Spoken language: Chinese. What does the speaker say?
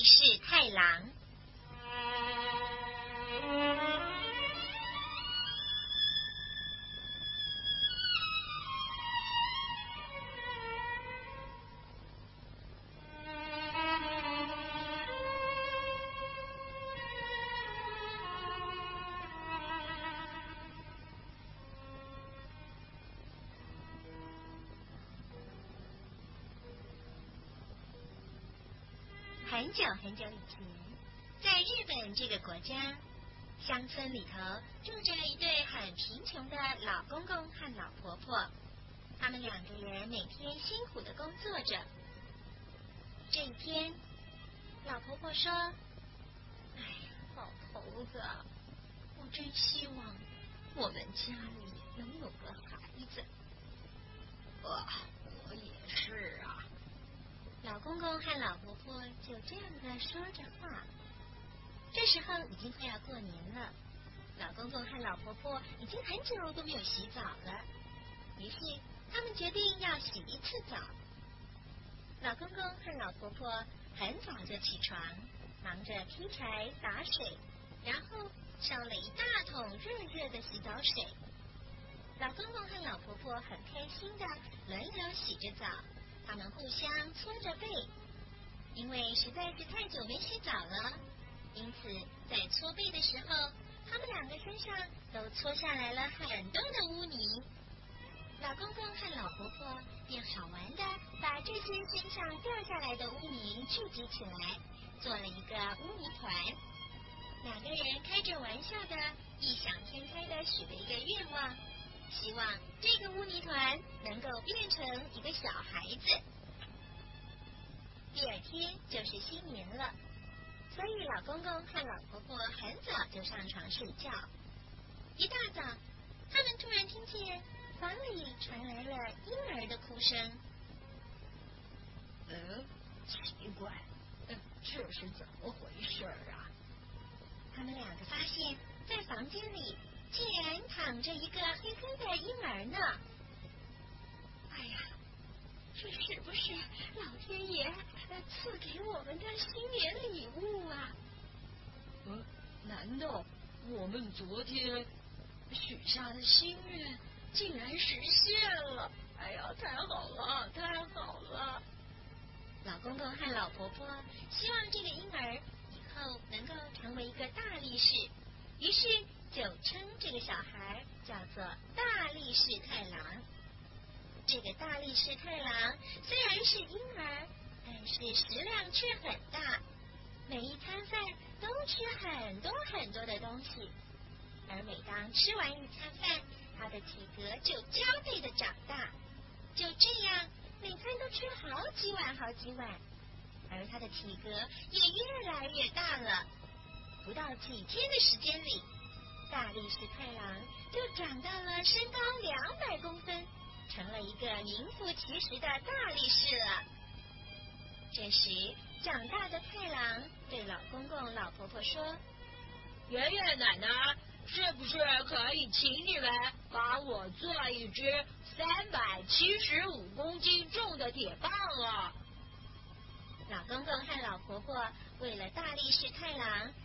力士太郎。很久很久以前，在日本这个国家，乡村里头住着一对很贫穷的老公公和老婆婆，他们两个人每天辛苦的工作着。这一天，老婆婆说：“哎，老头子，我真希望我们家里能有个孩子。” 我也是啊。 老公公和老婆婆就这样的说着话。这时候已经快要过年了，老公公和老婆婆已经很久都没有洗澡了，于是他们决定要洗一次澡。老公公和老婆婆很早就起床，忙着劈柴打水，然后烧了一大桶热热的洗澡水。老公公和老婆婆很开心的轮流洗着澡，他们互相搓着背，因为实在是太久没洗澡了，因此在搓背的时候，他们两个身上都搓下来了很多的污泥。老公公和老婆婆便好玩的把这些身上掉下来的污泥聚集起来，做了一个污泥团。两个人开着玩笑的异想天开的许了一个愿望，希望这个污泥团能够变成一个小孩子。第二天就是新年了，所以老公公和老婆婆很早就上床睡觉。一大早，他们突然听见房里传来了婴儿的哭声。 奇怪，这是怎么回事啊？ 他们两个发现，在房间里竟然躺着一个黑黑的婴儿呢。哎呀，这是不是老天爷赐给我们的新年礼物啊？ 难道我们昨天许下的心愿竟然实现了？哎呀，太好了，太好了！ 老公公和老婆婆希望这个婴儿以后能够成为一个大力士，于是就称这个小孩叫做大力士太郎。这个大力士太郎虽然是婴儿，但是食量却很大，每一餐饭都吃很多很多的东西，而每当吃完一餐饭，他的体格就加倍的长大。就这样，每餐都吃好几碗好几碗，而他的体格也越来越大了。不到几天的时间里，大力士太郎就长到了身高200公分，成了一个名副其实的大力士了。这时，长大的太郎对老公公老婆婆说：“ 爷爷奶奶，是不是可以请你们把我做一只375公斤重的铁棒啊？” 老公公和老婆婆为了大力士太郎